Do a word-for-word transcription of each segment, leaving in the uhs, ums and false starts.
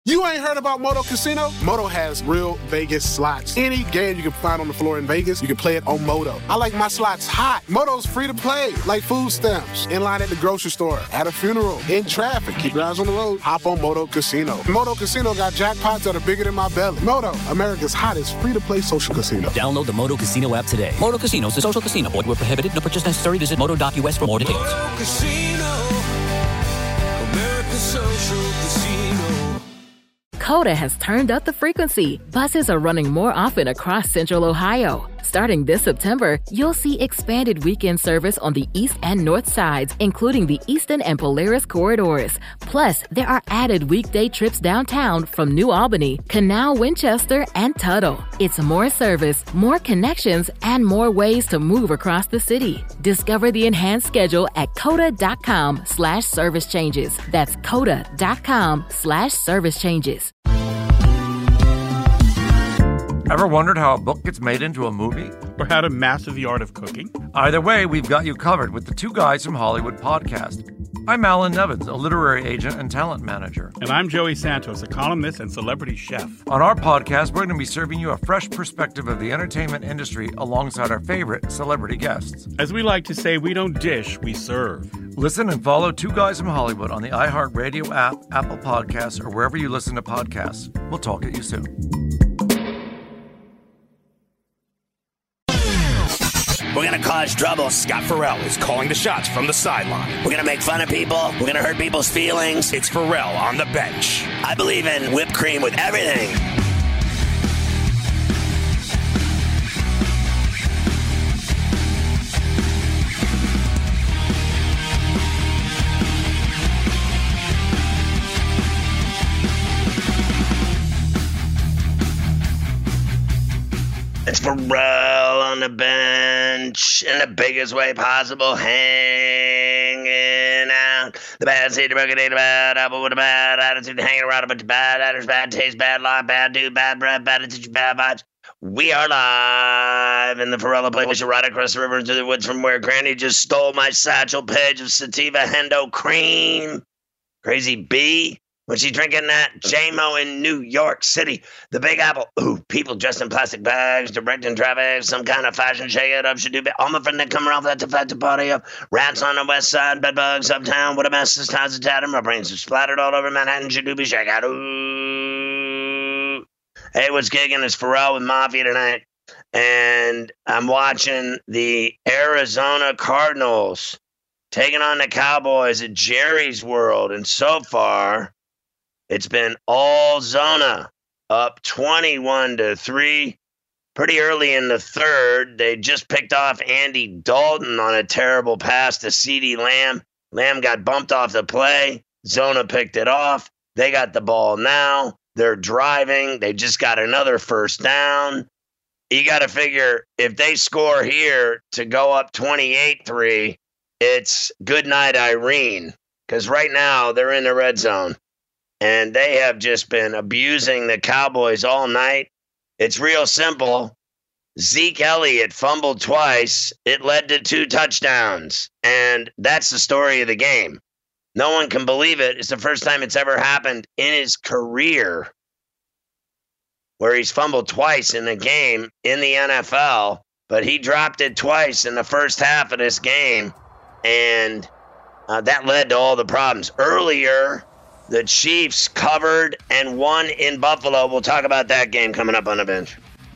You ain't heard about Moto Casino? Moto has real Vegas slots. Any game you can find on the floor in Vegas, you can play it on Moto. I like my slots hot. Moto's free to play, like food stamps, in line at the grocery store, at a funeral, in traffic. Keep your eyes on the road. Hop on Moto Casino. Moto Casino got jackpots that are bigger than my belly. Moto, America's hottest free-to-play social casino. Download the Moto Casino app today. Moto Casino is a social casino. Void where prohibited. No purchase necessary. Visit moto dot U S for more details. Moto Casino, America's social casino. Coda has turned up the frequency. Buses are running more often across Central Ohio. Starting this September, you'll see expanded weekend service on the east and north sides, including the Eastern and Polaris corridors. Plus, there are added weekday trips downtown from New Albany, Canal Winchester, and Tuttle. It's more service, more connections, and more ways to move across the city. Discover the enhanced schedule at coda.com slash service changes. That's coda.com slash service changes. Ever wondered how a book gets made into a movie? Or how to master the art of cooking? Either way, we've got you covered with the Two Guys from Hollywood podcast. I'm Alan Nevins, a literary agent and talent manager. And I'm Joey Santos, a columnist and celebrity chef. On our podcast, we're going to be serving you a fresh perspective of the entertainment industry alongside our favorite celebrity guests. As we like to say, we don't dish, we serve. Listen and follow Two Guys from Hollywood on the iHeartRadio app, Apple Podcasts, or wherever you listen to podcasts. We'll talk at you soon. We're going to cause trouble. Scott Farrell is calling the shots from the sideline. We're going to make fun of people. We're going to hurt people's feelings. It's Farrell on the bench. I believe in whipped cream with everything. It's Farrell on the bench in the biggest way possible, hanging out. The bad seed, the broken day, the bad apple with a bad attitude, hanging around a bunch of bad actors, bad taste, bad life, bad dude, bad breath, bad attitude, bad vibes. We are live in the Farrell place right across the river into the woods from where Granny just stole my satchel page of sativa hendo cream. Crazy B. When she's drinking that J-Mo in New York City, the Big Apple. Ooh, people dressed in plastic bags, directing traffic, some kind of fashion shake it up. Should do all my friends that come around that to fat to party up. Rats on the west side, bedbugs uptown. What a mess this time's a tatter. My brains are splattered all over Manhattan. Should do be shake out. Ooh. Hey, what's gigging? It's Farrell with Mafia tonight. And I'm watching the Arizona Cardinals taking on the Cowboys at Jerry's World. And so far, it's been all Zona, up twenty-one to three. Pretty early in the third, they just picked off Andy Dalton on a terrible pass to CeeDee Lamb. Lamb got bumped off the play. Zona picked it off. They got the ball now. They're driving. They just got another first down. You got to figure if they score here to go up twenty-eight three, it's good night, Irene. Because right now they're in the red zone. And they have just been abusing the Cowboys all night. It's real simple. Zeke Elliott fumbled twice. It led to two touchdowns. And that's the story of the game. No one can believe it. It's the first time it's ever happened in his career where he's fumbled twice in a game in the N F L. But he dropped it twice in the first half of this game. And uh, that led to all the problems. Earlier, the Chiefs covered and won in Buffalo. We'll talk about that game coming up on the bench.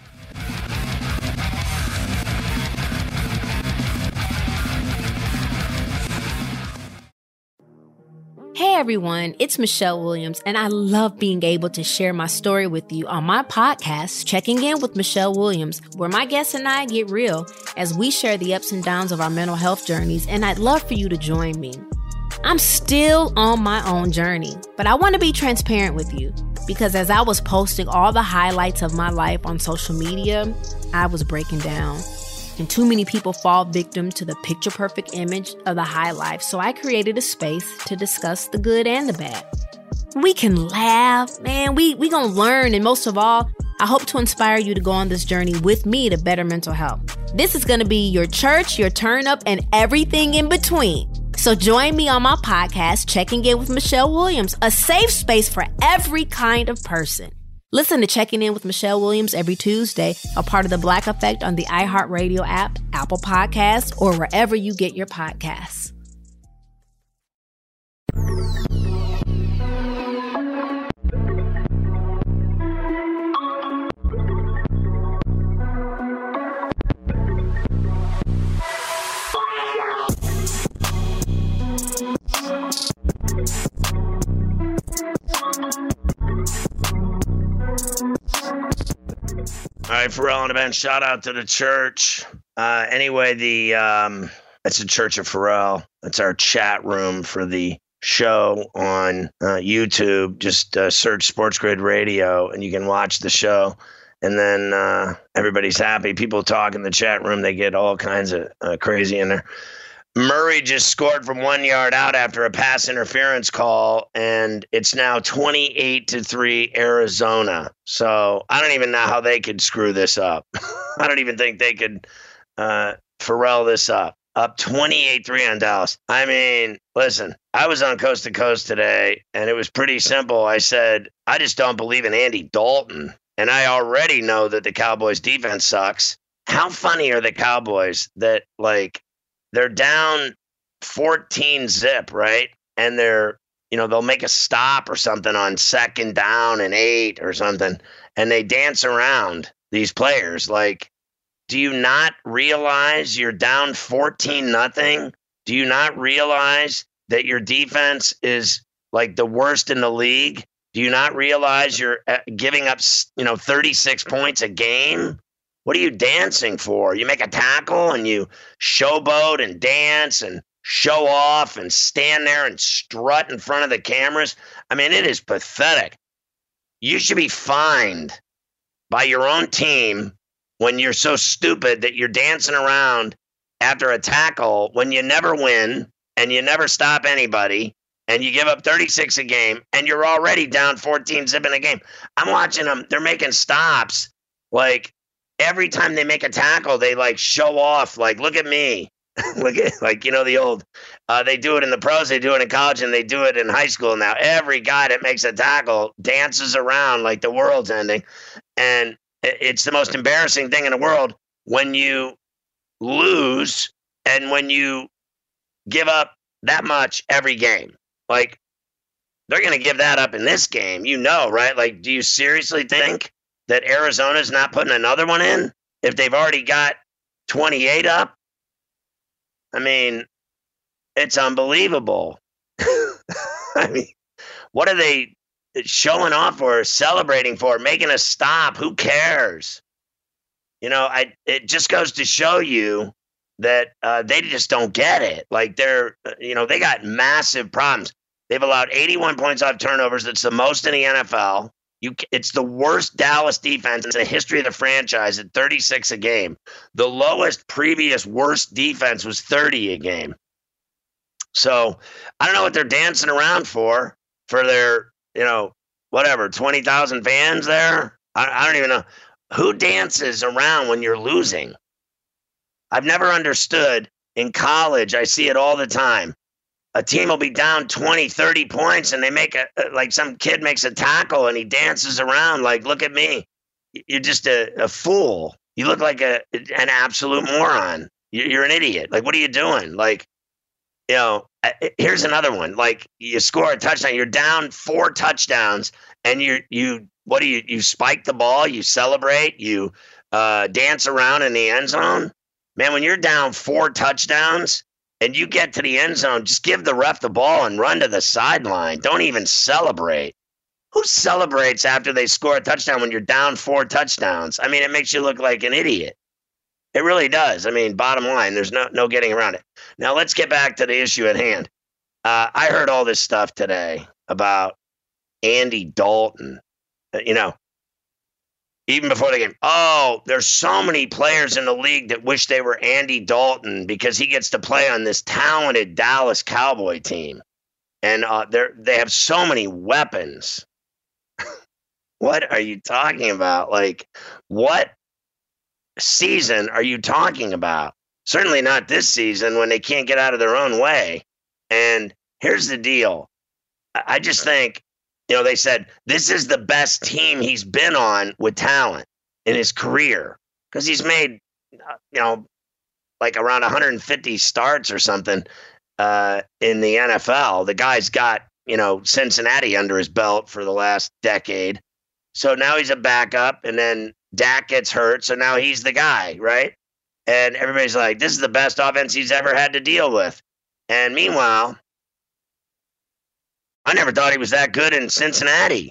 Hey everyone, it's Michelle Williams, and I love being able to share my story with you on my podcast, Checking In with Michelle Williams, where my guests and I get real as we share the ups and downs of our mental health journeys, and I'd love for you to join me. I'm still on my own journey, but I want to be transparent with you because as I was posting all the highlights of my life on social media, I was breaking down. And too many people fall victim to the picture-perfect image of the high life, so I created a space to discuss the good and the bad. We can laugh, man, we we gonna learn, and most of all, I hope to inspire you to go on this journey with me to better mental health. This is gonna be your church, your turn up, and everything in between. So join me on my podcast, Checking In with Michelle Williams, a safe space for every kind of person. Listen to Checking In with Michelle Williams every Tuesday, a part of the Black Effect on the iHeartRadio app, Apple Podcasts, or wherever you get your podcasts. All right, Pharrell on the bench. Shout out to the church. Uh, anyway, the um, it's the Church of Pharrell. It's our chat room for the show on uh, YouTube. Just uh, search Sports Grid Radio, and you can watch the show. And then uh, everybody's happy. People talk in the chat room. They get all kinds of uh, crazy in there. Murray just scored from one yard out after a pass interference call, and it's now twenty-eight to three Arizona. So I don't even know how they could screw this up. I don't even think they could uh, Pharrell this up. Up twenty-eight three on Dallas. I mean, listen, I was on Coast to Coast today, and it was pretty simple. I said, I just don't believe in Andy Dalton, and I already know that the Cowboys' defense sucks. How funny are the Cowboys that, like, they're down fourteen zip, right? And they're, you know, they'll make a stop or something on second down and eight or something, and they dance around these players. Like, do you not realize you're down fourteen nothing? Do you not realize that your defense is like the worst in the league? Do you not realize you're giving up, you know, thirty-six points a game? What are you dancing for? You make a tackle and you showboat and dance and show off and stand there and strut in front of the cameras. I mean, it is pathetic. You should be fined by your own team when you're so stupid that you're dancing around after a tackle when you never win and you never stop anybody and you give up thirty-six a game and you're already down fourteen zip in a game. I'm watching them. They're making stops. Like, every time they make a tackle, they like show off, like, look at me. Look at, like, you know, the old, uh, they do it in the pros, they do it in college, and they do it in high school now. Every guy that makes a tackle dances around like the world's ending. And it's the most embarrassing thing in the world when you lose and when you give up that much every game. Like, they're going to give that up in this game, you know, right? Like, do you seriously think that Arizona's not putting another one in if they've already got twenty-eight up? I mean, it's unbelievable. I mean, what are they showing off for, celebrating for, making a stop? Who cares? You know, I it just goes to show you that uh, they just don't get it. Like, they're, you know, they got massive problems. They've allowed eighty-one points off turnovers. That's the most in the N F L. You, it's the worst Dallas defense in the history of the franchise at thirty-six a game. The lowest previous worst defense was thirty a game. So I don't know what they're dancing around for, for their, you know, whatever, twenty thousand fans there. I, I don't even know. Who dances around when you're losing? I've never understood. In college, I see it all the time. A team will be down twenty, thirty points, and they make a, like some kid makes a tackle and he dances around like, look at me. You're just a, a fool. You look like a an absolute moron. You're an idiot. Like, what are you doing? Like, you know, here's another one. Like, you score a touchdown. You're down four touchdowns, and you you what do you you spike the ball? You celebrate. You uh, dance around in the end zone. Man, when you're down four touchdowns and you get to the end zone, just give the ref the ball and run to the sideline. Don't even celebrate. Who celebrates after they score a touchdown when you're down four touchdowns? I mean, it makes you look like an idiot. It really does. I mean, bottom line, there's no no getting around it. Now, let's get back to the issue at hand. Uh, I heard all this stuff today about Andy Dalton. Uh, you know, even before the game. Oh, there's so many players in the league that wish they were Andy Dalton because he gets to play on this talented Dallas Cowboy team. And uh, they they have so many weapons. What are you talking about? Like, what season are you talking about? Certainly not this season when they can't get out of their own way. And here's the deal. I just think, you know, they said this is the best team he's been on with talent in his career because he's made, you know, like around one hundred fifty starts or something uh, in the N F L. The guy's got, you know, Cincinnati under his belt for the last decade. So now he's a backup, and then Dak gets hurt, so now he's the guy, right? And everybody's like, this is the best offense he's ever had to deal with. And meanwhile, I never thought he was that good in Cincinnati.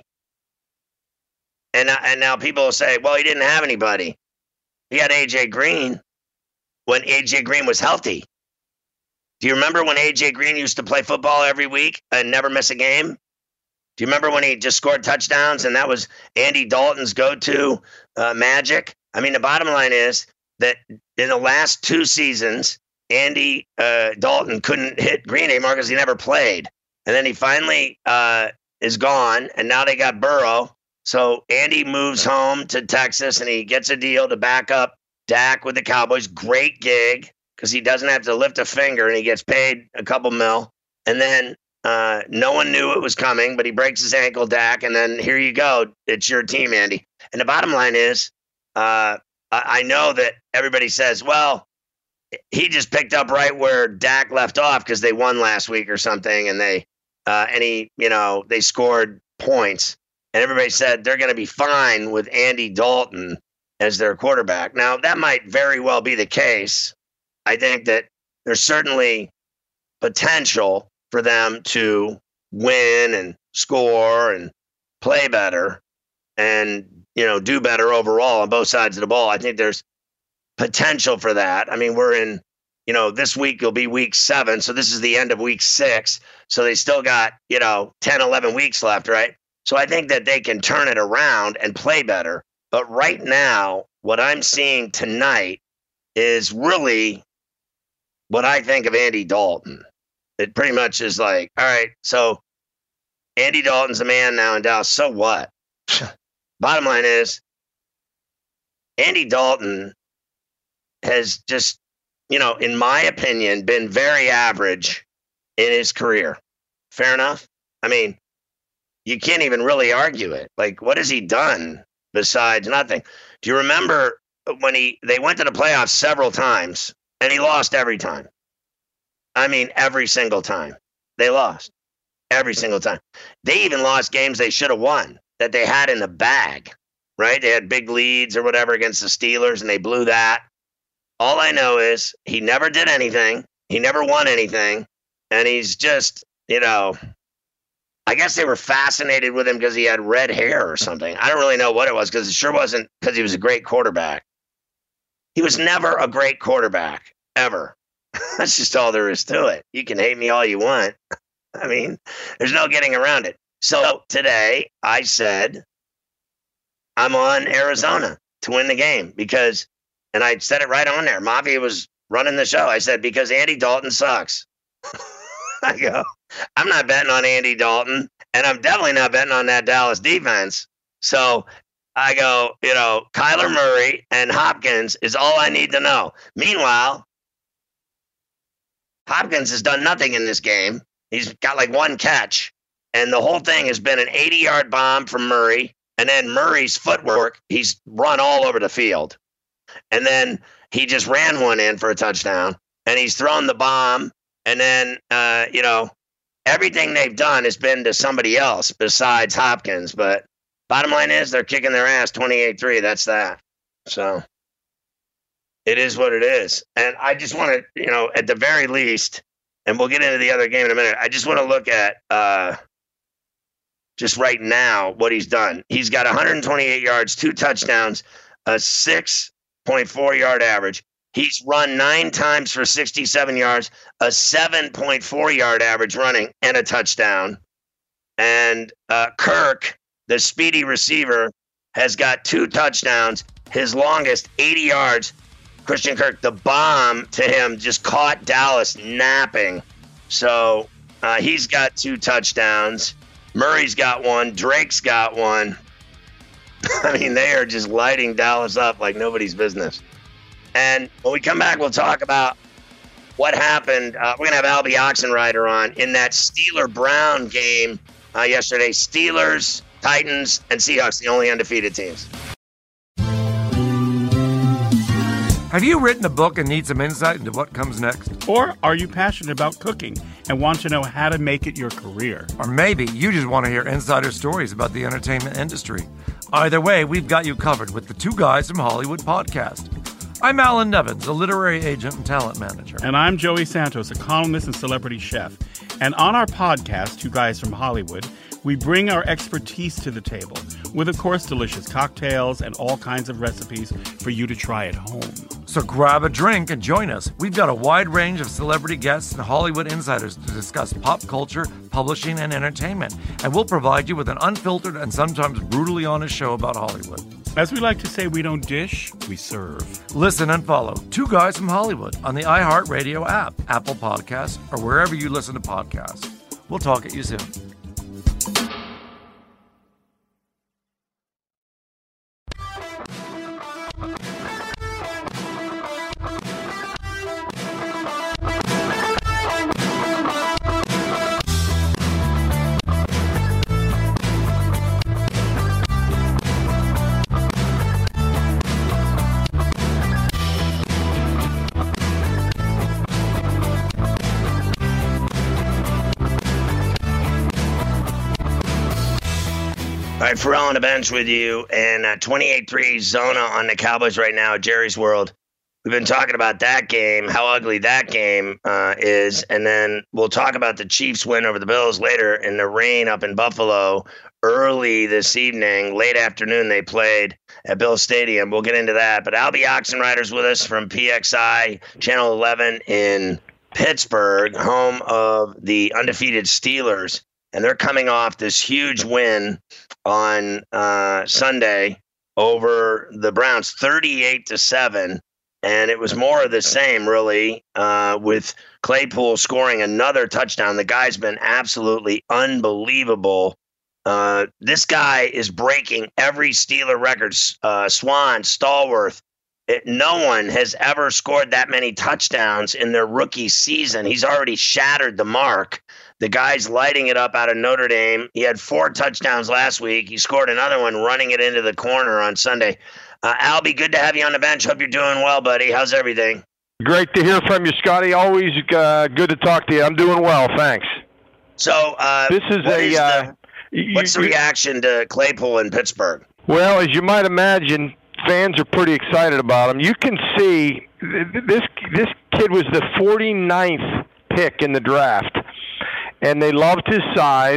And, and now people will say, well, he didn't have anybody. He had A J Green when A J Green was healthy. Do you remember when A J Green used to play football every week and never miss a game? Do you remember when he just scored touchdowns and that was Andy Dalton's go-to uh, magic? I mean, the bottom line is that in the last two seasons, Andy uh, Dalton couldn't hit Green anymore because he never played. And then he finally uh, is gone, and now they got Burrow. So Andy moves home to Texas, and he gets a deal to back up Dak with the Cowboys. Great gig because he doesn't have to lift a finger, and he gets paid a couple mil. And then uh, no one knew it was coming, but he breaks his ankle, Dak, and then here you go. It's your team, Andy. And the bottom line is uh, I know that everybody says, well, he just picked up right where Dak left off because they won last week or something, and they uh, and he, you know, they scored points. And everybody said they're going to be fine with Andy Dalton as their quarterback. Now, that might very well be the case. I think that there's certainly potential for them to win and score and play better and, you know, do better overall on both sides of the ball. I think there's potential for that. I mean, we're in, you know, this week will be week seven. So this is the end of week six. So they still got, you know, ten, eleven weeks left, right? So I think that they can turn it around and play better. But right now, what I'm seeing tonight is really what I think of Andy Dalton. It pretty much is like, all right, so Andy Dalton's a man now in Dallas. So what? Bottom line is, Andy Dalton has just, you know, in my opinion, been very average in his career. Fair enough? I mean, you can't even really argue it. Like, what has he done besides nothing? Do you remember when he they went to the playoffs several times and he lost every time? I mean, every single time. They lost. Every single time. They even lost games they should have won that they had in the bag, right? They had big leads or whatever against the Steelers and they blew that. All I know is he never did anything. He never won anything. And he's just, you know, I guess they were fascinated with him because he had red hair or something. I don't really know what it was because it sure wasn't because he was a great quarterback. He was never a great quarterback, ever. That's just all there is to it. You can hate me all you want. I mean, there's no getting around it. So today I said I'm on Arizona to win the game because, and I said it right on there. Mafia was running the show. I said, because Andy Dalton sucks. I go, I'm not betting on Andy Dalton, and I'm definitely not betting on that Dallas defense. So I go, you know, Kyler Murray and Hopkins is all I need to know. Meanwhile, Hopkins has done nothing in this game. He's got like one catch, and the whole thing has been an eighty-yard bomb from Murray, and then Murray's footwork, he's run all over the field. And then he just ran one in for a touchdown, and he's thrown the bomb. And then, uh, you know, everything they've done has been to somebody else besides Hopkins. But bottom line is they're kicking their ass twenty-eight three. That's that. So it is what it is. And I just want to, you know, at the very least, and we'll get into the other game in a minute, I just want to look at uh, just right now what he's done. He's got one hundred twenty-eight yards, two touchdowns, a six point four yard average. He's run nine times for sixty-seven yards, a seven point four yard average running, and a touchdown. And uh, Kirk, the speedy receiver, has got two touchdowns. His longest, eighty yards. Christian Kirk, the bomb to him, just caught Dallas napping. So uh, he's got two touchdowns. Murray's got one. Drake's got one. I mean, they are just lighting Dallas up like nobody's business. And when we come back, we'll talk about what happened. Uh, we're going to have Albie Oxenrider on in that Steeler-Brown game uh, yesterday. Steelers, Titans, and Seahawks, the only undefeated teams. Have you written a book and need some insight into what comes next? Or are you passionate about cooking and want to know how to make it your career? Or maybe you just want to hear insider stories about the entertainment industry. Either way, we've got you covered with the Two Guys from Hollywood podcast. I'm Alan Nevins, a literary agent and talent manager. And I'm Joey Santos, a columnist and celebrity chef. And on our podcast, Two Guys from Hollywood, we bring our expertise to the table with, of course, delicious cocktails and all kinds of recipes for you to try at home. So grab a drink and join us. We've got a wide range of celebrity guests and Hollywood insiders to discuss pop culture, publishing, and entertainment. And we'll provide you with an unfiltered and sometimes brutally honest show about Hollywood. As we like to say, we don't dish, we serve. Listen and follow Two Guys from Hollywood on the iHeartRadio app, Apple Podcasts, or wherever you listen to podcasts. We'll talk at you soon. All right, Pharrell on the bench with you, and uh, twenty-eight three Zona on the Cowboys right now at Jerry's World. We've been talking about that game, how ugly that game uh, is, and then we'll talk about the Chiefs' win over the Bills later in the rain up in Buffalo early this evening. Late afternoon, they played at Bill Stadium. We'll get into that. But Albie Oxenrider's with us from P X I, Channel eleven in Pittsburgh, home of the undefeated Steelers. And they're coming off this huge win on uh, Sunday over the Browns, thirty-eight to seven. And it was more of the same, really, uh, with Claypool scoring another touchdown. The guy's been absolutely unbelievable. Uh, this guy is breaking every Steeler record. Uh, Swan, Stallworth, it, no one has ever scored that many touchdowns in their rookie season. He's already shattered the mark. The guy's lighting it up out of Notre Dame. He had four touchdowns last week. He scored another one running it into the corner on Sunday. Uh, Albie, good to have you on the bench. Hope you're doing well, buddy. How's everything? Great to hear from you, Scotty. Always uh, good to talk to you. I'm doing well, thanks. So uh, this is what a. is Uh, the, you, what's the reaction to Claypool in Pittsburgh? Well, as you might imagine, fans are pretty excited about him. You can see this. This kid was the forty-ninth pick in the draft. And they loved his size.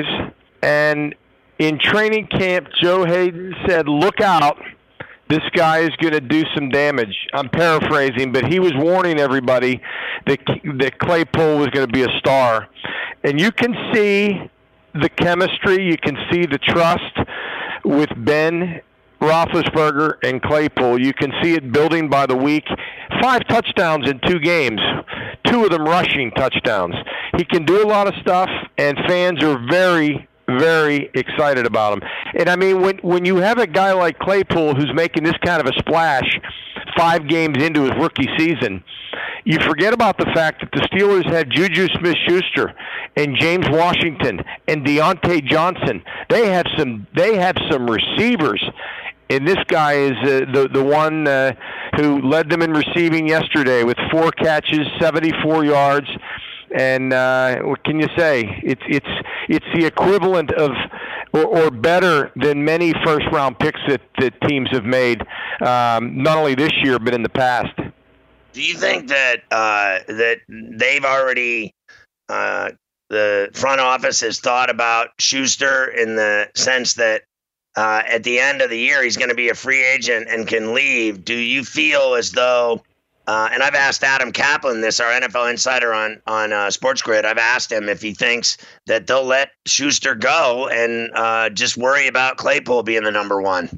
And in training camp, Joe Hayden said, look out. This guy is going to do some damage. I'm paraphrasing, but he was warning everybody that, that Claypool was going to be a star. And you can see the chemistry. You can see the trust with Ben Roethlisberger and Claypool. You can see it building by the week. Five touchdowns in two games, two of them rushing touchdowns. He can do a lot of stuff, and fans are very, very excited about him. And, I mean, when when you have a guy like Claypool who's making this kind of a splash five games into his rookie season, you forget about the fact that the Steelers had Juju Smith-Schuster and James Washington and Deontay Johnson. They have some, they have some receivers. And this guy is uh, the the one uh, who led them in receiving yesterday with four catches, seventy-four yards, and uh, what can you say? It's it's it's the equivalent of, or, or better than many first round picks that, that teams have made, um, not only this year but in the past. Do you think that uh, that they've already uh, the front office has thought about Schuster in the sense that Uh, at the end of the year, he's going to be a free agent and can leave? Do you feel as though, uh, and I've asked Adam Kaplan this, our N F L insider on, on uh, Sports Grid, I've asked him if he thinks that they'll let Schuster go and uh, just worry about Claypool being the number one?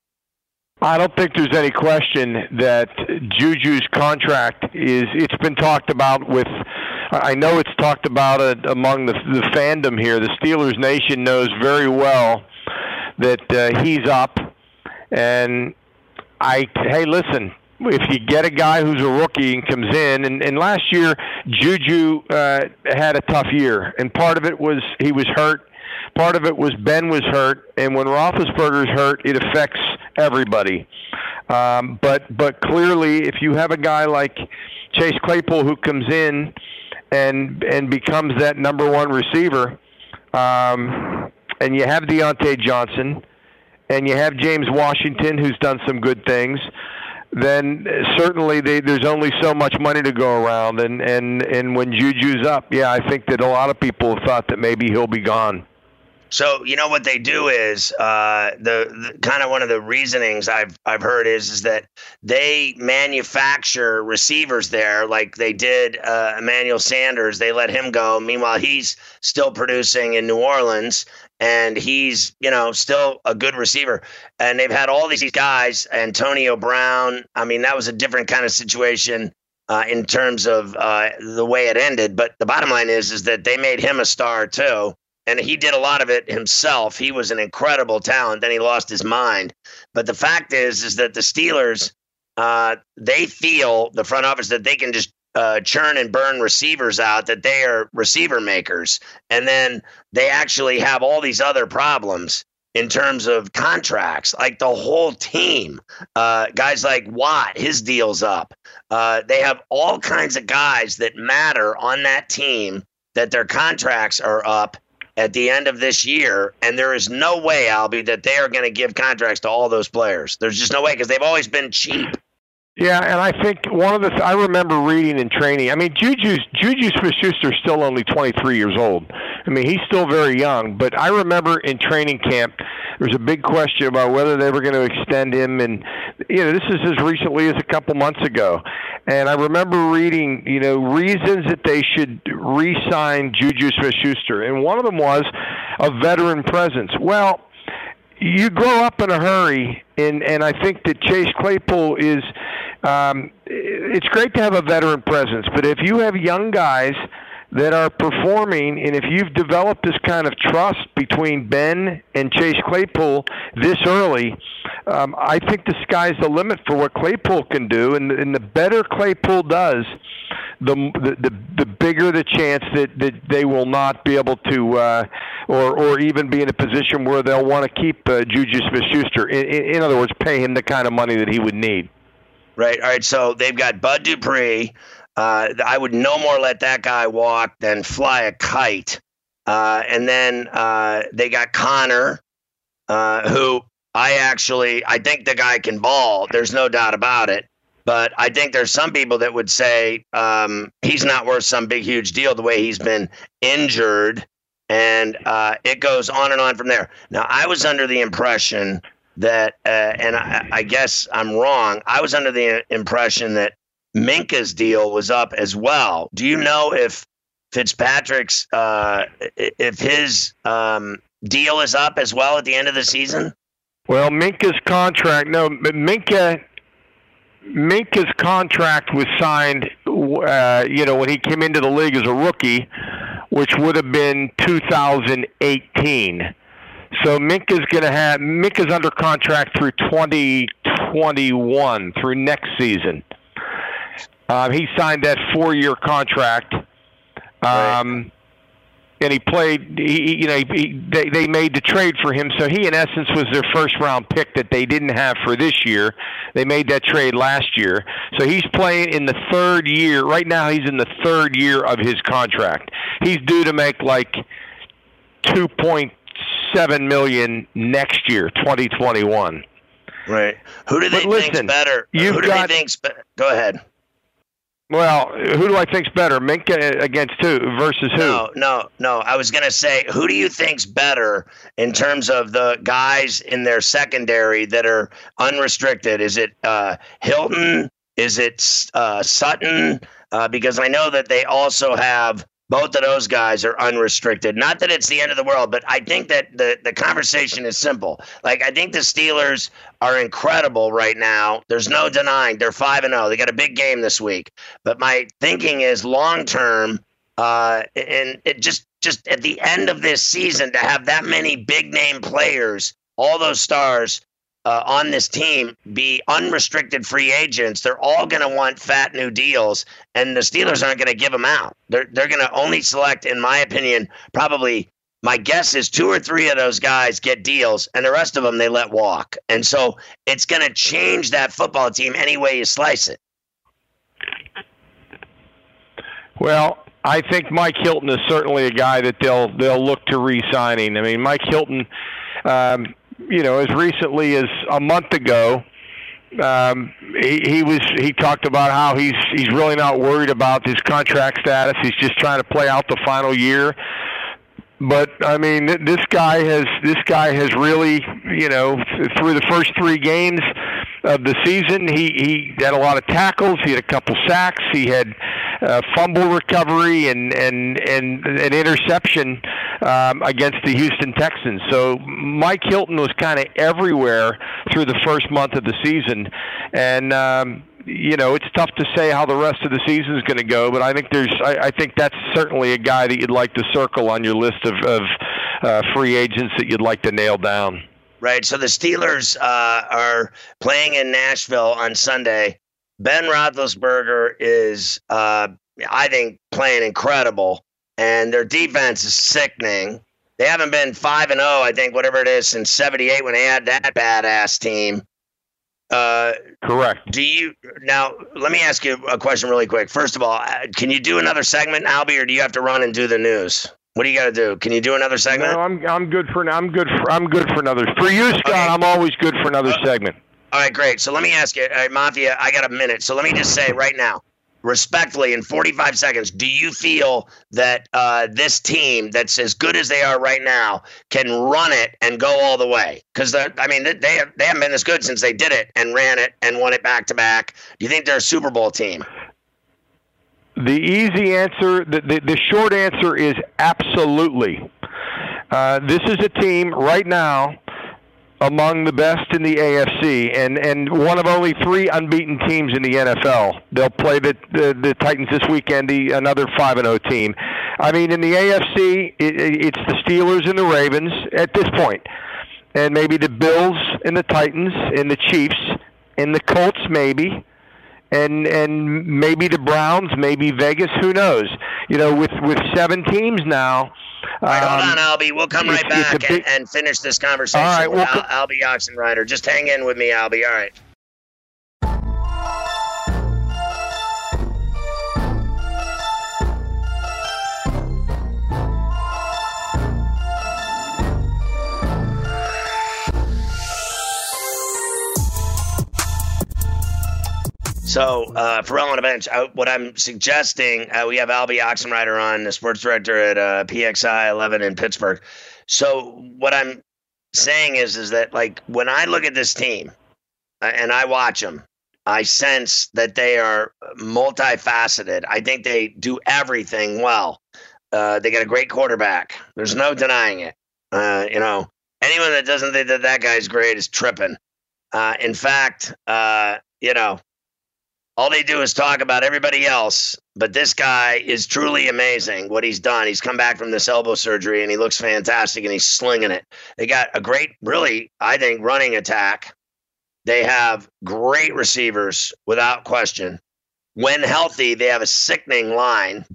I don't think there's any question that Juju's contract is, it's been talked about with, I know it's talked about it among the, the fandom here. The Steelers Nation knows very well that uh, he's up, and I, hey, listen, if you get a guy who's a rookie and comes in, and, and last year Juju uh, had a tough year, and part of it was he was hurt. Part of it was Ben was hurt, and when Roethlisberger's hurt, it affects everybody. Um, but but clearly, if you have a guy like Chase Claypool who comes in and and becomes that number one receiver, um, and you have Deontay Johnson, and you have James Washington who's done some good things, then certainly they, there's only so much money to go around. And, and, and when Juju's up, yeah, I think that a lot of people have thought that maybe he'll be gone. So you know what they do is uh, the, the kind of one of the reasonings I've I've heard is is that they manufacture receivers there like they did uh, Emmanuel Sanders. They let him go. Meanwhile, he's still producing in New Orleans, and he's you know still a good receiver. And they've had all these guys, Antonio Brown. I mean, that was a different kind of situation uh, in terms of uh, the way it ended. But the bottom line is is that they made him a star too. And he did a lot of it himself. He was an incredible talent. Then he lost his mind. But the fact is, is that the Steelers, uh, they feel, the front office, that they can just uh, churn and burn receivers out, that they are receiver makers. And then they actually have all these other problems in terms of contracts, like the whole team. Uh, guys like Watt, his deal's up. Uh, they have all kinds of guys that matter on that team that their contracts are up at the end of this year, and there is no way, Albie, that they are going to give contracts to all those players. There's just no way, because they've always been cheap. Yeah, and I think one of the th- I remember reading in training. I mean, Juju's Juju Smith-Schuster is still only twenty-three years old. I mean, he's still very young. But I remember in training camp, there was a big question about whether they were going to extend him, and you know, this is as recently as a couple months ago. And I remember reading, you know, reasons that they should re-sign Juju Smith-Schuster, and one of them was a veteran presence. Well, you grow up in a hurry, and, and I think that Chase Claypool is um, – it's great to have a veteran presence, but if you have young guys that are performing, and if you've developed this kind of trust between Ben and Chase Claypool this early, um, I think the sky's the limit for what Claypool can do, and, and the better Claypool does, the the the, the bigger the chance that, that they will not be able to uh, or or even be in a position where they'll want to keep uh, Juju Smith-Schuster. In, in, in other words, pay him the kind of money that he would need. Right. All right. So they've got Bud Dupree. Uh, I would no more let that guy walk than fly a kite. Uh, and then uh, they got Connor, uh, who I actually I think the guy can ball. There's no doubt about it. But I think there's some people that would say um, he's not worth some big, huge deal the way he's been injured. And uh, it goes on and on from there. Now, I was under the impression that, uh, and I, I guess I'm wrong, I was under the impression that Minka's deal was up as well. Do you know if Fitzpatrick's, uh, if his um, deal is up as well at the end of the season? Well, Minka's contract, no, Minka... Minka's contract was signed, uh, you know, when he came into the league as a rookie, which would have been two thousand eighteen. So Minka's going to have Minka's under contract through twenty twenty-one, through next season. Um, he signed that four-year contract. Um, right. And he played, he, you know, he, they, they made the trade for him. So he, in essence, was their first-round pick that they didn't have for this year. They made that trade last year. So he's playing in the third year. Right now, he's in the third year of his contract. He's due to make like two point seven million dollars next year, twenty twenty-one. Right. Who do they but think's listen, better? You've Who do got, they think's be- Go ahead. Well, who do I think's better, Minka against who versus who? No, no, no. I was going to say, who do you think's better in terms of the guys in their secondary that are unrestricted? Is it uh, Hilton? Is it uh, Sutton? Uh, because I know that they also have both of those guys are unrestricted. Not that it's the end of the world, but I think that the, the conversation is simple. Like, I think the Steelers are incredible right now. There's no denying they're five and oh. They got a big game this week. But my thinking is long-term, uh, and it just, just at the end of this season to have that many big-name players, all those stars, uh, on this team be unrestricted free agents, they're all going to want fat new deals, and the Steelers aren't going to give them out. They're they're going to only select, in my opinion, probably my guess is two or three of those guys get deals, and the rest of them they let walk. And so it's going to change that football team any way you slice it. Well, I think Mike Hilton is certainly a guy that they'll they'll look to re-signing. I mean, Mike Hilton, um, you know, as recently as a month ago, um, he, he was he talked about how he's he's really not worried about his contract status. He's just trying to play out the final year. But I mean, this guy has this guy has really, you know, through the first three games of the season, he, he had a lot of tackles. He had a couple sacks. He had uh, fumble recovery and and and an interception um, against the Houston Texans. So Mike Hilton was kind of everywhere through the first month of the season, and um, you know, it's tough to say how the rest of the season is going to go. But I think there's I, I think that's certainly a guy that you'd like to circle on your list of, of uh, free agents that you'd like to nail down. Right, so the Steelers uh, are playing in Nashville on Sunday. Ben Roethlisberger is, uh, I think, playing incredible, and their defense is sickening. They haven't been five and oh, I think, whatever it is, since seventy-eight when they had that badass team. Uh, Correct. Do you now? Let me ask you a question really quick. First of all, can you do another segment, Albie, or do you have to run and do the news? What do you got to do? Can you do another segment? No, I'm I'm good for I'm good for I'm good for another. For you, Scott, okay. I'm always good for another uh, segment. All right, great. So let me ask you, uh, Mafia. I got a minute, so let me just say right now, respectfully, in forty-five seconds, do you feel that uh, this team, that's as good as they are right now, can run it and go all the way? Because I mean, they have, they haven't been this good since they did it and ran it and won it back to back. Do you think they're a Super Bowl team? The easy answer, the, the, the short answer is absolutely. Uh, this is a team right now among the best in the A F C and, and one of only three unbeaten teams in the N F L. They'll play the, the, the Titans this weekend, the, another five and oh team. I mean, in the A F C, it, it's the Steelers and the Ravens at this point, and maybe the Bills and the Titans and the Chiefs and the Colts maybe. And and maybe the Browns, maybe Vegas, who knows? You know, with, with seven teams now. All right, hold um, on, Albie. We'll come right back big... and, and finish this conversation All right, with we'll Al- Albie Oxenrider. Just hang in with me, Albie. All right. So, uh, Pharrell on a bench, uh, what I'm suggesting, uh, we have Albie Oxenrider on, the sports director at uh, P X I eleven in Pittsburgh. So what I'm saying is, is that, like, when I look at this team uh, and I watch them, I sense that they are multifaceted. I think they do everything well. Uh, they got a great quarterback. There's no denying it. Uh, you know, anyone that doesn't think that that guy's great is tripping. Uh, in fact, uh, you know, all they do is talk about everybody else, but this guy is truly amazing what he's done. He's come back from this elbow surgery, and he looks fantastic, and he's slinging it. They got a great, really, I think, running attack. They have great receivers, without question. When healthy, they have a sickening line.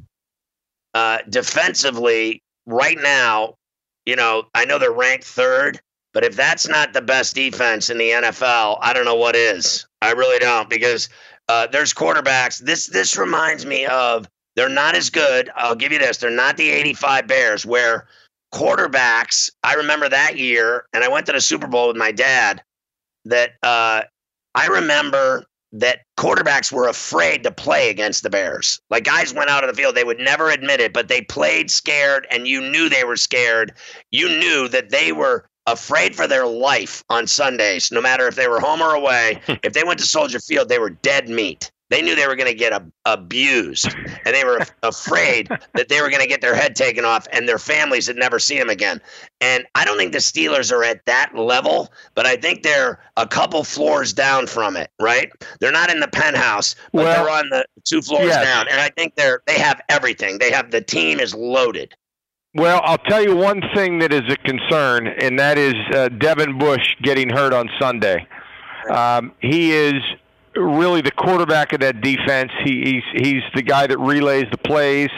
Uh, defensively, right now, you know, I know they're ranked third, but if that's not the best defense in the N F L, I don't know what is. I really don't, because – Uh, there's quarterbacks. This this reminds me of, they're not as good. I'll give you this. They're not the eighty-five Bears, where quarterbacks, I remember that year, and I went to the Super Bowl with my dad, that uh, I remember that quarterbacks were afraid to play against the Bears. Like, guys went out on the field. They would never admit it, but they played scared, and you knew they were scared. You knew that they were afraid for their life on Sundays, no matter if they were home or away. If they went to Soldier Field, they were dead meat. They knew they were going to get ab- abused, and they were afraid that they were going to get their head taken off, and their families would never see them again. And I don't think the Steelers are at that level, but I think they're a couple floors down from it, right? They're not in the penthouse, but well, they're on the two floors yes. down. And I think they're they have everything. They have the team is loaded. Well, I'll tell you one thing that is a concern, and that is uh, Devin Bush getting hurt on Sunday. Um, he is really the quarterback of that defense. He, he's he's the guy that relays the plays,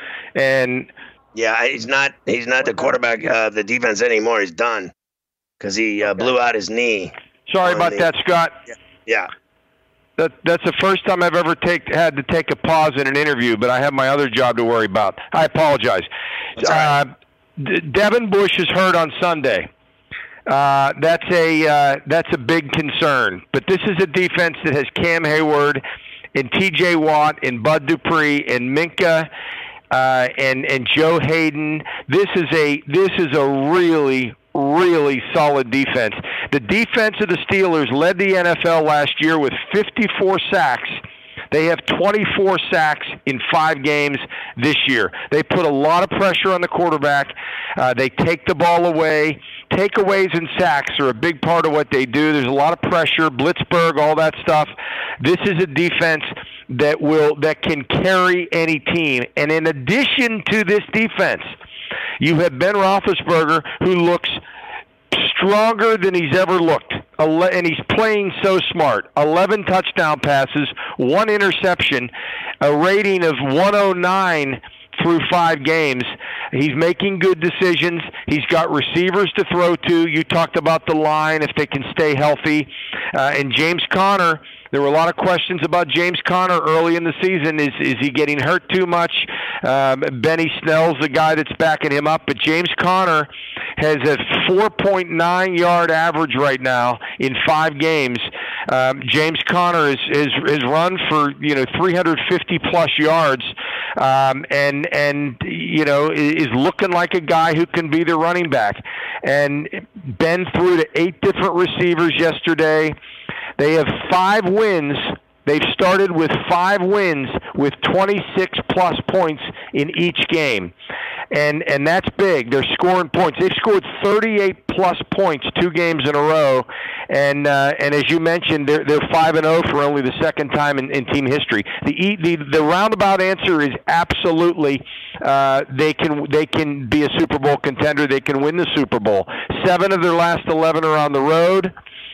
and yeah, he's not he's not the quarterback of the defense anymore. He's done because he uh, blew out his knee. Sorry about the, that, Scott. Yeah. yeah. That, that's the first time I've ever take, had to take a pause in an interview, but I have my other job to worry about. I apologize. Uh, D- Devin Bush is hurt on Sunday. Uh, that's a uh, that's a big concern. But this is a defense that has Cam Hayward and T J Watt and Bud Dupree and Minka uh, and and Joe Hayden. This is a this is a really really solid defense. The defense of the Steelers led the N F L last year with fifty-four sacks. They have twenty-four sacks in five games this year. They put a lot of pressure on the quarterback. Uh, they take the ball away. Takeaways and sacks are a big part of what they do. There's a lot of pressure, Blitzburg, all that stuff. This is a defense that will that can carry any team. And in addition to this defense, you have Ben Roethlisberger, who looks stronger than he's ever looked, and he's playing so smart. eleven touchdown passes, one interception, a rating of one oh nine through five games. He's making good decisions. He's got receivers to throw to. You talked about the line, if they can stay healthy. Uh, and James Conner, there were a lot of questions about James Conner early in the season. Is is he getting hurt too much? Um, Benny Snell's the guy that's backing him up, but James Conner has a four point nine yard average right now in five games. Um, James Conner is is is run for you know three hundred fifty plus yards, um, and and you know is looking like a guy who can be the running back. And Ben threw to eight different receivers yesterday. They have five wins. They've started with five wins with twenty-six plus points in each game. And and that's big. They're scoring points. They've scored thirty-eight plus points two games in a row. And uh, and as you mentioned, they're they're five and oh for only the second time in, in team history. The the the roundabout answer is absolutely uh, they can they can be a Super Bowl contender. They can win the Super Bowl. Seven of their last eleven are on the road.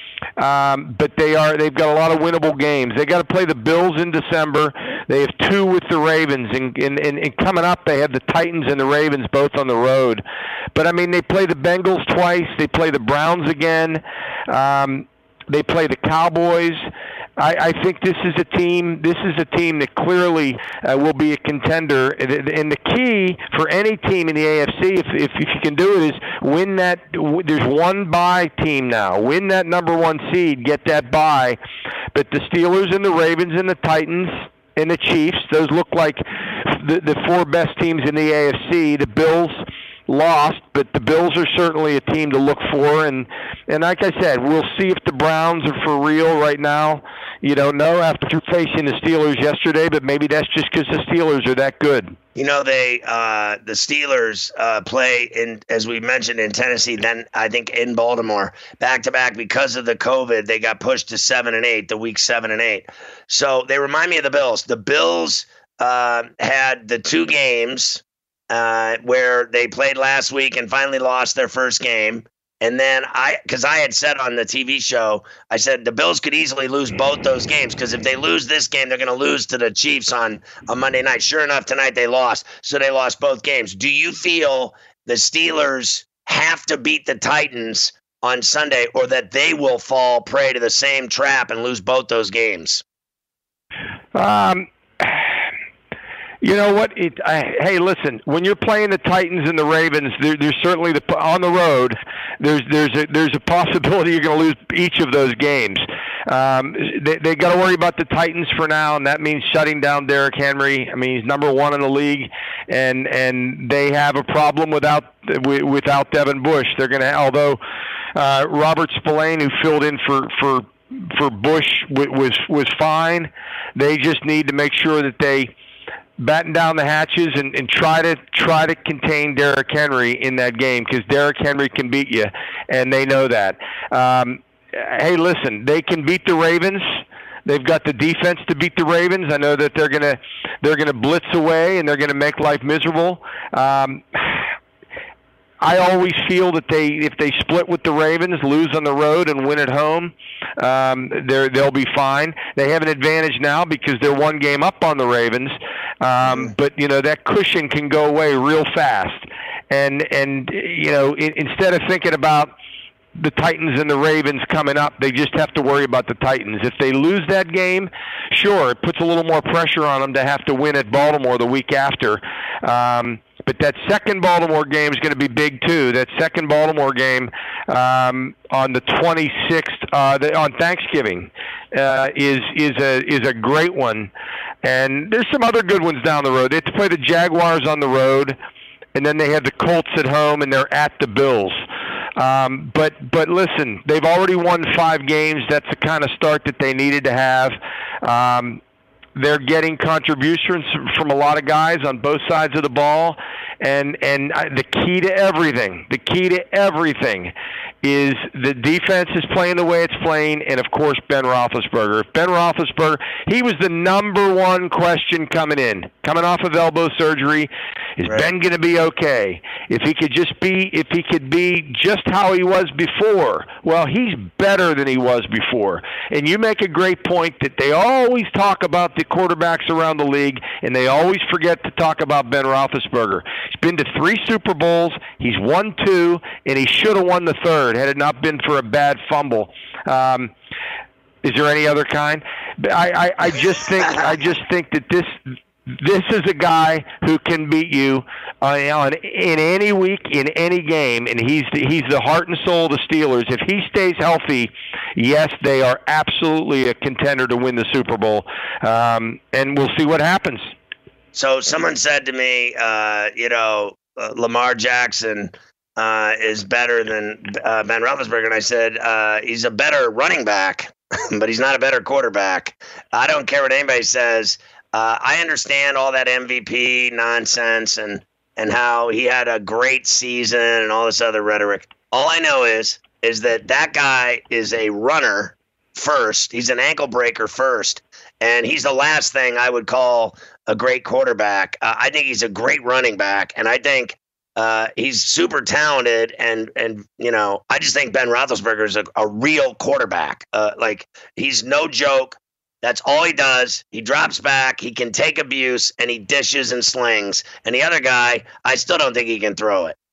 Um, but they are, they've got a lot of winnable games. They got to play the Bills in December. They have two with the Ravens, and, and, and coming up they have the Titans and the Ravens both on the road. But, I mean, they play the Bengals twice. They play the Browns again. Um, they play the Cowboys. I, I think this is a team. This is a team that clearly uh, will be a contender. And the key for any team in the A F C, if, if if you can do it, is win that. There's one bye team now. Win that number one seed. Get that bye. But the Steelers and the Ravens and the Titans and the Chiefs, those look like the the four best teams in the A F C. The Bills lost, but the Bills are certainly a team to look for. And and like I said, we'll see if the Browns are for real right now. You don't know after facing the Steelers yesterday, but maybe that's just because the Steelers are that good. You know, they uh, the Steelers uh, play, in, as we mentioned, in Tennessee, then I think in Baltimore, back-to-back. Because of the COVID, they got pushed to seven and eight, the week seven and eight. So they remind me of the Bills. The Bills uh, had the two games uh, where they played last week and finally lost their first game. And then I, because I had said on the T V show, I said the Bills could easily lose both those games because if they lose this game, they're going to lose to the Chiefs on a Monday night. Sure enough, tonight they lost. So they lost both games. Do you feel the Steelers have to beat the Titans on Sunday or that they will fall prey to the same trap and lose both those games? Um. You know what? It, I, hey, listen. When you're playing the Titans and the Ravens, there, there's certainly the on the road. There's there's a, there's a possibility you're going to lose each of those games. Um, they they got to worry about the Titans for now, and that means shutting down Derrick Henry. I mean, he's number one in the league, and and they have a problem without without Devin Bush. They're going to, although uh, Robert Spillane, who filled in for for for Bush, was was fine. They just need to make sure that they batten down the hatches and, and try to try to contain Derrick Henry in that game because Derrick Henry can beat you, and they know that. Um, hey, listen, they can beat the Ravens. They've got the defense to beat the Ravens. I know that they're gonna they're gonna blitz away and they're gonna make life miserable. Um, I always feel that they, if they split with the Ravens, lose on the road and win at home, um, they're, they'll be fine. They have an advantage now because they're one game up on the Ravens, um, but you know that cushion can go away real fast. And and you know, in, instead of thinking about the Titans and the Ravens coming up, they just have to worry about the Titans. If they lose that game, sure, it puts a little more pressure on them to have to win at Baltimore the week after. Um, but that second Baltimore game is going to be big too. That second Baltimore game um, on the twenty-sixth, uh, the, on Thanksgiving, uh, is is a is a great one. And there's some other good ones down the road. They have to play the Jaguars on the road, and then they have the Colts at home, and they're at the Bills. Um, but but listen, they've already won five games. That's the kind of start that they needed to have. Um, they're getting contributions from a lot of guys on both sides of the ball, and and the key to everything, the key to everything, is the defense is playing the way it's playing, and of course Ben Roethlisberger. If Ben Roethlisberger, he was the number one question coming in, coming off of elbow surgery. Is right. Ben going to be okay? If he could just be, if he could be just how he was before, well, he's better than he was before. And you make a great point that they always talk about the quarterbacks around the league, and they always forget to talk about Ben Roethlisberger. He's been to three Super Bowls, he's won two, and he should have won the third had it not been for a bad fumble. Um, is there any other kind? I, I, I just think I just think that this. This is a guy who can beat you uh, on, in any week, in any game, and he's the, he's the heart and soul of the Steelers. If he stays healthy, yes, they are absolutely a contender to win the Super Bowl, um, and we'll see what happens. So someone said to me, uh, you know, uh, Lamar Jackson uh, is better than uh, Ben Roethlisberger, and I said uh, he's a better running back, but he's not a better quarterback. I don't care what anybody says. Uh, I understand all that M V P nonsense and, and how he had a great season and all this other rhetoric. All I know is is that that guy is a runner first. He's an ankle breaker first, and he's the last thing I would call a great quarterback. Uh, I think he's a great running back, and I think uh, he's super talented. And and you know, I just think Ben Roethlisberger is a, a real quarterback. Uh, like he's no joke. That's all he does. He drops back, he can take abuse, and he dishes and slings. And the other guy, I still don't think he can throw it.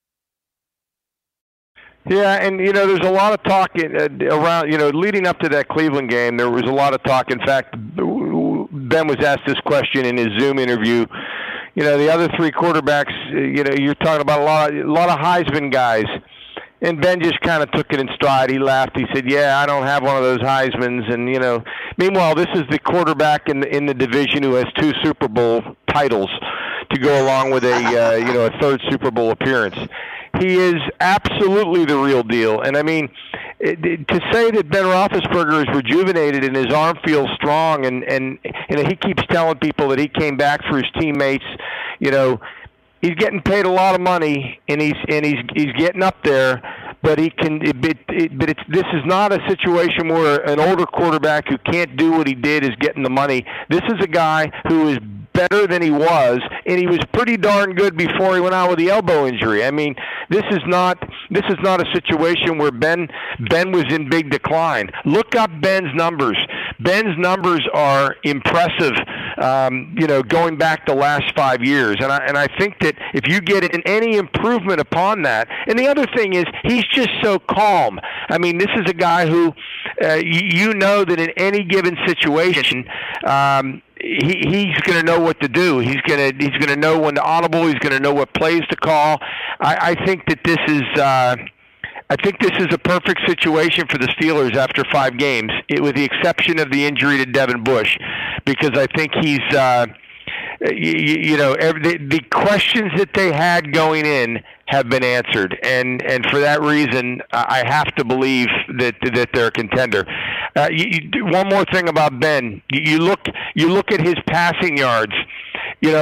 Yeah, and, you know, there's a lot of talk uh, around, you know, leading up to that Cleveland game, there was a lot of talk. In fact, Ben was asked this question in his Zoom interview. You know, the other three quarterbacks, you know, you're talking about a lot, a lot of Heisman guys. And Ben just kind of took it in stride. He laughed. He said, yeah, I don't have one of those Heismans. And, you know, meanwhile, this is the quarterback in the, in the division who has two Super Bowl titles to go along with a, uh, you know, a third Super Bowl appearance. He is absolutely the real deal. And, I mean, it, it, to say that Ben Roethlisberger is rejuvenated and his arm feels strong, and, and, and he keeps telling people that he came back for his teammates, you know, he's getting paid a lot of money, and he's and he's he's getting up there, but he can. It, it, it, but it's this is not a situation where an older quarterback who can't do what he did is getting the money. This is a guy who is better than he was, and he was pretty darn good before he went out with the elbow injury. I mean, this is not this is not a situation where Ben Ben was in big decline. Look up Ben's numbers. Ben's numbers are impressive. Um, you know, going back the last five years, and I and I think that if you get in any improvement upon that, and the other thing is he's just so calm. I mean, this is a guy who uh, you, you know that in any given situation, um, he he's going to know what to do. He's going to he's going to know when to audible. He's going to know what plays to call. I, I think that this is. Uh, I think this is a perfect situation for the Steelers after five games, it, with the exception of the injury to Devin Bush, because I think he's, uh, you, you know, every, the, the questions that they had going in have been answered, and, and for that reason, I have to believe that that they're a contender. Uh, you, you, one more thing about Ben, you, you look you look at his passing yards, you know.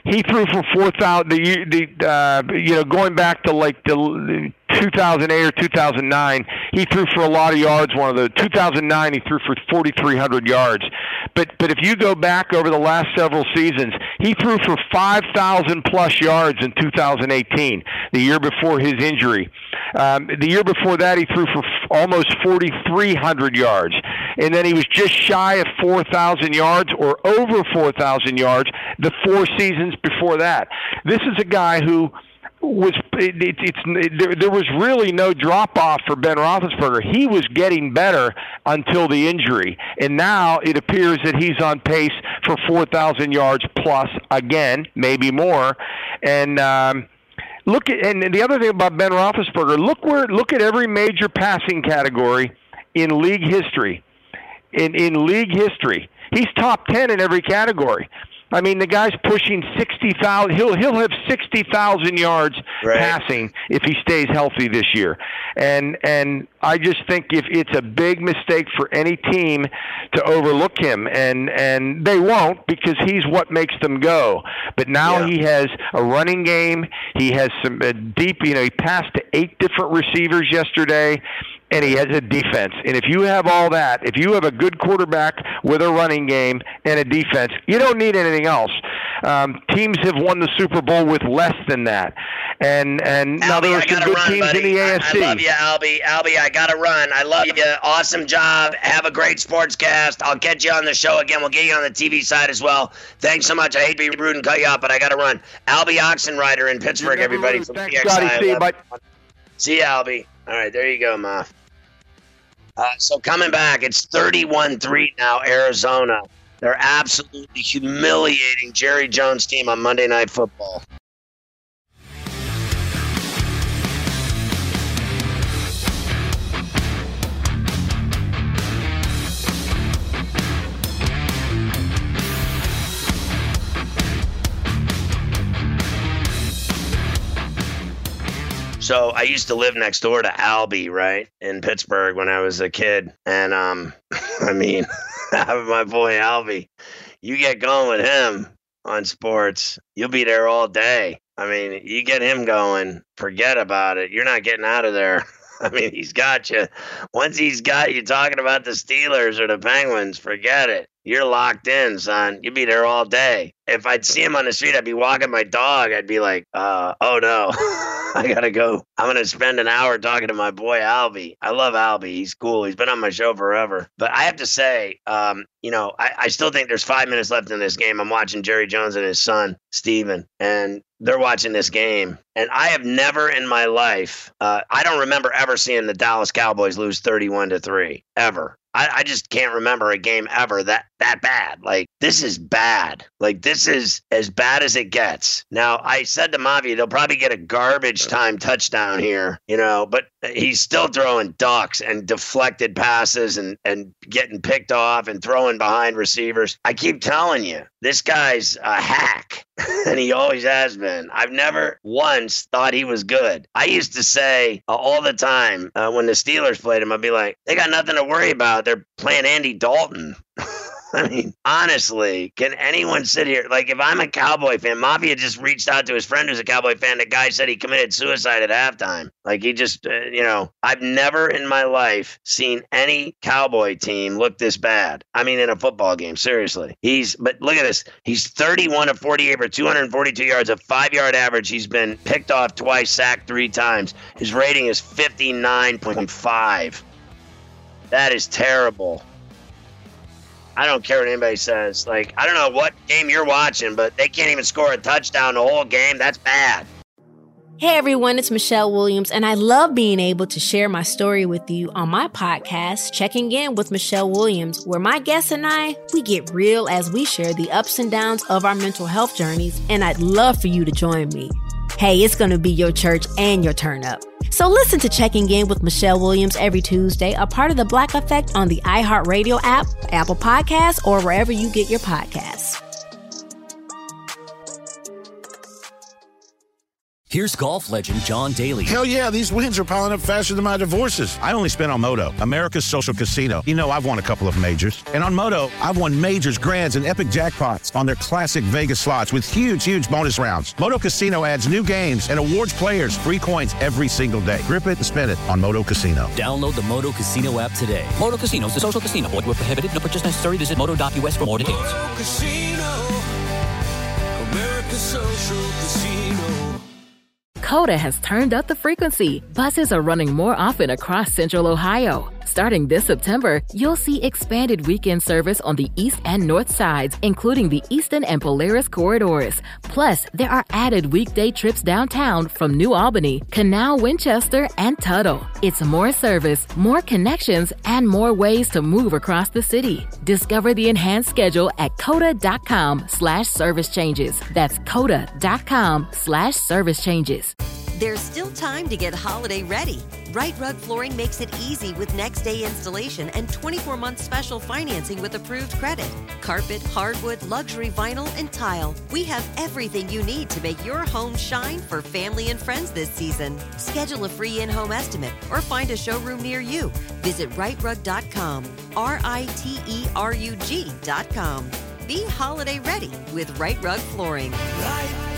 he threw for four thousand. The, the uh, you know, going back to like the two thousand eight or two thousand nine, he threw for a lot of yards. One of the two thousand nine, he threw for forty-three hundred yards. But but if you go back over the last several seasons, he threw for five thousand plus yards in two thousand eighteen, the year before his injury. Um, the year before that, he threw for f- almost forty-three hundred yards. And then he was just shy of four thousand yards or over four thousand yards the four seasons before that. This is a guy who was it, it, it's it, there, there was really no drop off for Ben Roethlisberger. He was getting better until the injury, and now it appears that he's on pace for four thousand yards plus again, maybe more. And um, look at and the other thing about Ben Roethlisberger, look where look at every major passing category in league history. In in league history, he's top ten in every category. I mean, the guy's pushing sixty thousand. He'll he'll have sixty thousand yards right. passing if he stays healthy this year. And and I just think if it's a big mistake for any team to overlook him, and and they won't because he's what makes them go. But now yeah. he has a running game. He has some uh, deep. You know, he passed to eight different receivers yesterday. And he has a defense. And if you have all that, if you have a good quarterback with a running game and a defense, you don't need anything else. Um, teams have won the Super Bowl with less than that. And and Albie, now there are some good run, teams buddy. in the A F C. I, I love you, Albie. Albie, I got to run. I love you. Awesome job. Have a great sportscast. I'll get you on the show again. We'll get you on the T V side as well. Thanks so much. I hate to be rude and cut you off, but I got to run. Albie Oxenrider in Pittsburgh, everybody. Rude. Thanks, Scotty. See you. Bye. See you, Albie. All right, there you go, Ma. Uh, so coming back, it's thirty-one three now, Arizona. They're absolutely humiliating Jerry Jones' team on Monday Night Football. So I used to live next door to Albie, right, in Pittsburgh when I was a kid. And, um, I mean, my boy Albie, you get going with him on sports, you'll be there all day. I mean, you get him going, forget about it. You're not getting out of there. I mean, he's got you. Once he's got you talking about the Steelers or the Penguins, forget it. You're locked in, son. You'll be there all day. If I'd see him on the street, I'd be walking my dog. I'd be like, uh, oh, no, I got to go. I'm going to spend an hour talking to my boy, Albie. I love Albie. He's cool. He's been on my show forever. But I have to say, um, you know, I, I still think there's five minutes left in this game. I'm watching Jerry Jones and his son, Steven, and they're watching this game. And I have never in my life, uh, I don't remember ever seeing the Dallas Cowboys lose thirty-one to three, ever. I, I just can't remember a game ever that, that bad. Like, this is bad. Like, this is as bad as it gets. Now, I said to Mavi, they'll probably get a garbage time touchdown here, you know, but he's still throwing ducks and deflected passes and, and getting picked off and throwing behind receivers. I keep telling you, this guy's a hack, and he always has been. I've never once thought he was good. I used to say uh, all the time uh, when the Steelers played him, I'd be like, they got nothing to worry about. They're playing Andy Dalton. I mean, honestly, can anyone sit here? Like, if I'm a Cowboy fan, Mafia just reached out to his friend who's a Cowboy fan. The guy said he committed suicide at halftime. Like, he just, uh, you know, I've never in my life seen any Cowboy team look this bad. I mean, in a football game, seriously. He's, but look at this. He's thirty-one of forty-eight for two hundred forty-two yards, a five-yard average. He's been picked off twice, sacked three times. His rating is fifty-nine point five. That is terrible. I don't care what anybody says. Like, I don't know what game you're watching, but they can't even score a touchdown the whole game. That's bad. Hey everyone, it's Michelle Williams, and I love being able to share my story with you on my podcast, Checking In with Michelle Williams, where my guests and I, we get real as we share the ups and downs of our mental health journeys, and I'd love for you to join me. Hey, it's going to be your church and your turn up. So listen to Checking In with Michelle Williams every Tuesday, a part of the Black Effect on the iHeartRadio app, Apple Podcasts, or wherever you get your podcasts. Here's golf legend John Daly. Hell yeah, these wins are piling up faster than my divorces. I only spent on Moto, America's social casino. You know, I've won a couple of majors. And on Moto, I've won majors, grands, and epic jackpots on their classic Vegas slots with huge, huge bonus rounds. Moto Casino adds new games and awards players free coins every single day. Grip it and spend it on Moto Casino. Download the Moto Casino app today. Moto Casino is a social casino. Void where prohibited. No purchase necessary. Visit moto dot U S for more details. Moto Casino, America's social casino. Coda has turned up the frequency. Buses are running more often across Central Ohio. Starting this September, you'll see expanded weekend service on the east and north sides, including the Eastern and Polaris corridors. Plus, there are added weekday trips downtown from New Albany, Canal, Winchester, and Tuttle. It's more service, more connections, and more ways to move across the city. Discover the enhanced schedule at coda.com slash service changes. That's coda.com slash service changes. There's still time to get holiday ready. Right Rug Flooring makes it easy with next day installation and twenty-four month special financing with approved credit. Carpet, hardwood, luxury vinyl, and tile. We have everything you need to make your home shine for family and friends this season. Schedule a free in-home estimate or find a showroom near you. Visit right rug dot com, R I T E R U G dot com. Be holiday ready with Right Rug Flooring. Right